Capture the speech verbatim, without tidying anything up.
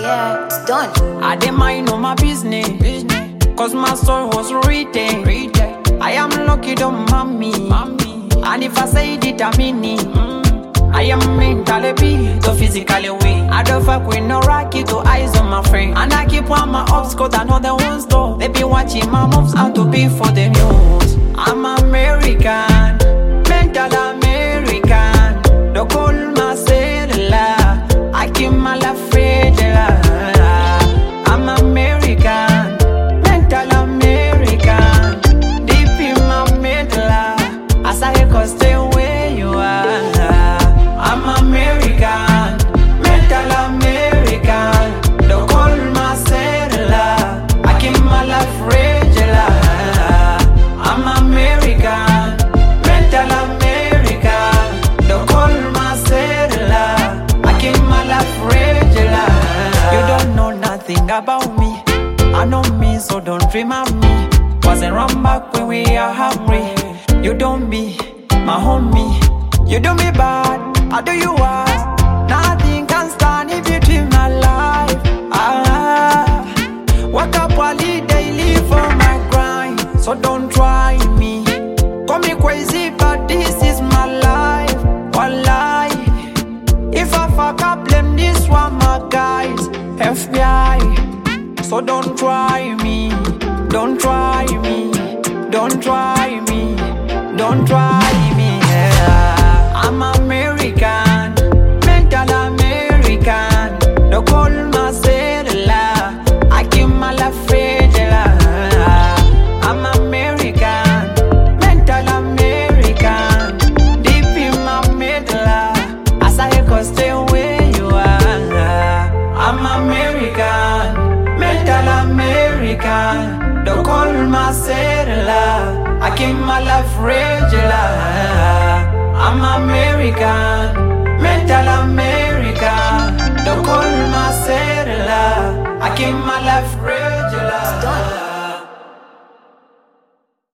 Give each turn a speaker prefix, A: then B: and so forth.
A: yeah, it's done.
B: I didn't mind on my business, business. Cause my soul was written. written. I am lucky, don't mommy. mommy. And if I say it, I mean it. Mm. I am mentally beat, so physically weak. I don't fuck with no rocket to eyes on my friend. And I keep on my ups, cause I know the ones though. They be watching my moves, how to be for the news. I'm American, mental American. Don't call my cellular, I keep my life fragile. I'm American, mental American. Deep in my medulla, as I echo stay where you are. I'm American, mental American. Don't call my cellular, I keep my life fragile. I'm American, mental American. Don't call my cellular, I keep my life regular. You don't know nothing about me, I know me, so don't dream of me. Wasn't run back when we are hungry. You don't be my homie. You do me bad, I do you worse. Nothing can stand if you treat my life. Ah, wake up early daily for my grind, so don't try me. Call me crazy, but this is my life. One life. If I fuck up, blame this one, my guys. F B I. So don't try me, don't try me, don't try me, don't try me. Yeah. I'm American, mental American. Don't call my cellular, I keep my life fragile. I'm American, mental American. Deep in my medulla, as I echo stay where you are. I'm American, mental American. Don't call my cellular, I keep my life regular. I'm American, mental American. Don't call my cellular, I keep my life regular.